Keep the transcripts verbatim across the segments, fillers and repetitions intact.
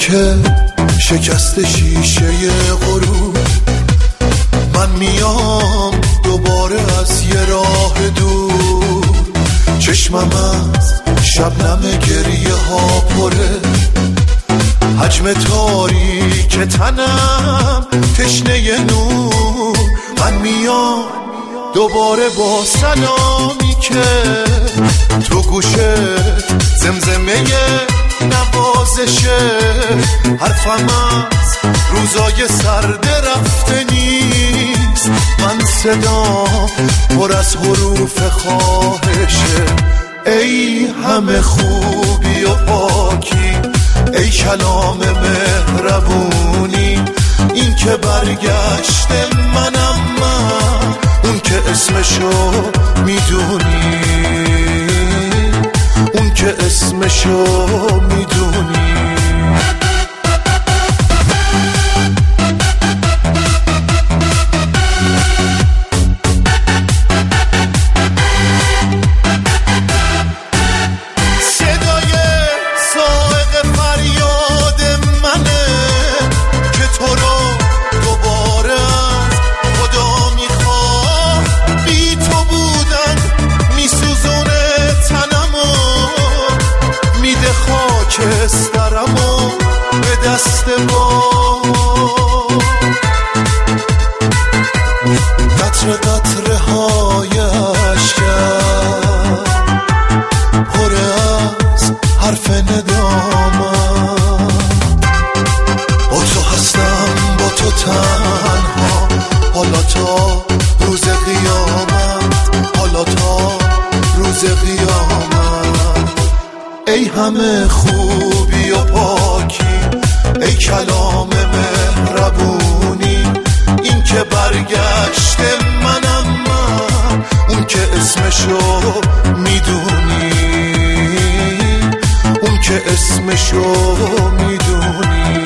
که شکست شیشه غرور، من میام دوباره از یه راه دور. چشمم از شبنم گریه ها پره، حجم تاریک تنم تشنه نور. من میام دوباره با سلامی که تو گوشه زمزمه نوازشه. حرفم از روزای سرده رفته نیست، من صدا پر از حروف خواهشه. ای همه خوبی و پاکی، ای کلام مهربونی، این که برگشته منم من، اون که اسمشو میدونی، اون که اسمشو میدونی. خاکسترمو به دست ما، قطره قطره های اشکم پر از حرف ندامم. با تو هستم، با تو تنها، حالا تا روز قیامت، حالا تا روز قیامت. ای همه خوبی و پاکی، ای کلام مهربونی، این که برگشته منم من، اون که اسمشو میدونی، اون که اسمشو میدونی.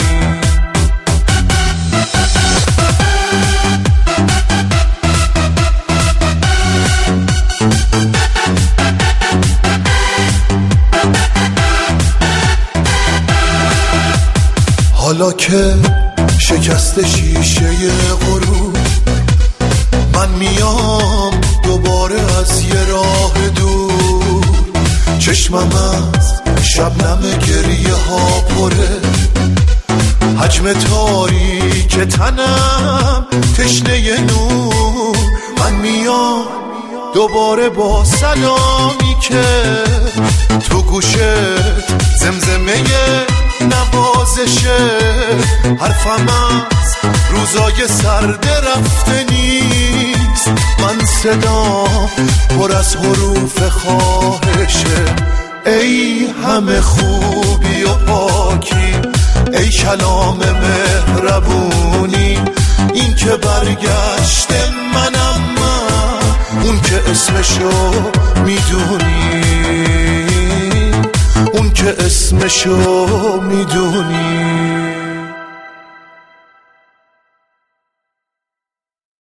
حالا که شکست شیشه غرور، من میام دوباره از یه راه دور. چشمم از شبنم گریه ها پره، حجم تاریک تنم تشنه نور. من میام دوباره با سلامی که تو گوشه زمزمه نوازشه. حرفم از روزای سرده رفته نیست، من صدا پر از حروف خواهشه. ای همه خوبی و پاکی، ای کلام مهربونی، این که برگشته منم من، اون که اسمشو میدونی، اون که اسمشو میدونی.